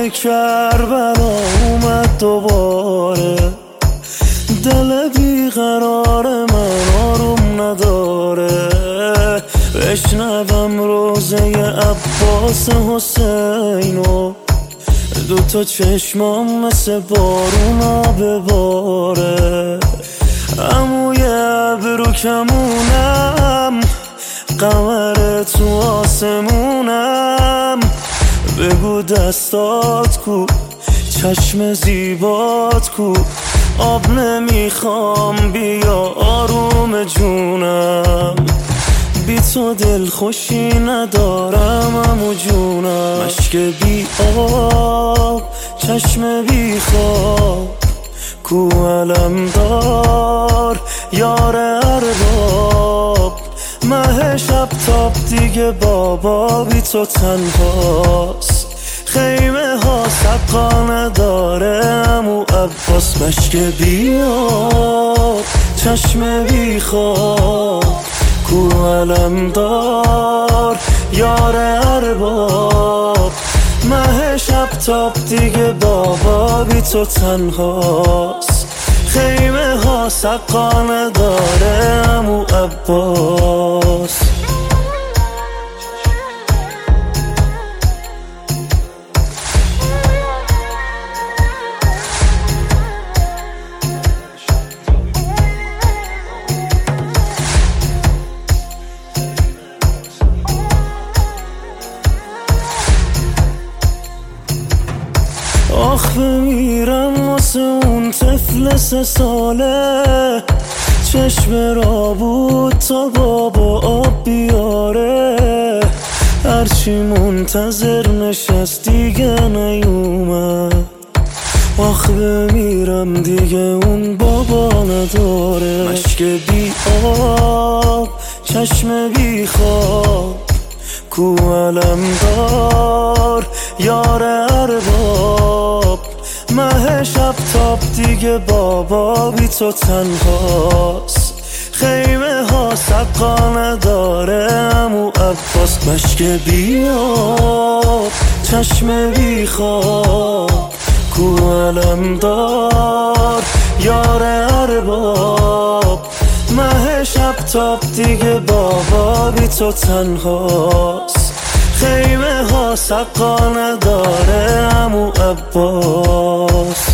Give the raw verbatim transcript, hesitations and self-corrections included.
کربلا اومد دوباره، دل بیقرار من آروم نداره. بشنوم روزه عباس حسینو، دوتا چشمام مثل بارونا بباره. عموی ابرو کمونم، قمر تو آسمونم. بگو دستات کو، چشم زیبات کو. آب نمیخوام بیا آروم جونم، بی تو دل خوشی ندارم امو جونم. مشک بی آب، چشم بی خواب، کو علم دار یار ارباب. مه شب تاب دیگه بابا بی تو تنهاست. خیمه ها سقا نداره امو عباس. مشک بی آب، چشم بی خواب، کو علم دار یار ارباب. مه شب تاب دیگه بابا بی تو تنهاست. خیمه ها سقا نداره امو عباس. آخ بمیرم واسه اون طفل سه ساله، چشم را بود تا بابا آب بیاره. هرچی منتظر نشست دیگه نیومد. آخ بمیرم دیگه اون بابا نداره. مشک بی آب، چشم بی خواب، کو علم دار یار ارباب. مه شب تاب دیگه بابا بی تو تنهاست. خیمه ها سقا نداره امو عباس. مشک بی آب، چشم بی خواب، کو علم دار یار ارباب. مه شب تاب دیگه بابا بی تو تنهاست. خیمه ها سقا نداره امو عباس.